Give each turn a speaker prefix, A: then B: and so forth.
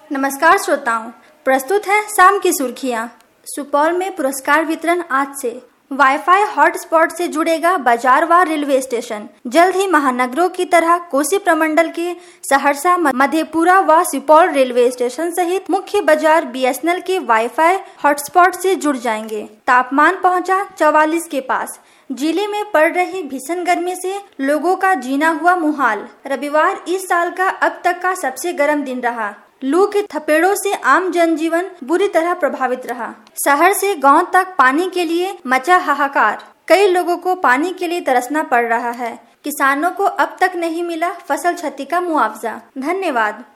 A: नमस्कार श्रोताओं, प्रस्तुत है शाम की सुर्खियां। सुपौल में पुरस्कार वितरण आज से। वाईफाई हॉटस्पॉट से जुड़ेगा बाजारवार रेलवे स्टेशन। जल्द ही महानगरों की तरह कोसी प्रमंडल के सहरसा, मधेपुरा व सुपौल रेलवे स्टेशन सहित मुख्य बाजार बीएसएनएल के वाईफाई हॉटस्पॉट से जुड़ जाएंगे। तापमान पहुंचा 44 के पास। जिले में पड़ रही भीषण गर्मी से लोगों का जीना हुआ मुहाल। रविवार इस साल का अब तक का सबसे गर्म दिन रहा। लू के थपेड़ों से आम जनजीवन बुरी तरह प्रभावित रहा। शहर से गांव तक पानी के लिए मचा हाहाकार। कई लोगों को पानी के लिए तरसना पड़ रहा है। किसानों को अब तक नहीं मिला फसल क्षति का मुआवजा। धन्यवाद।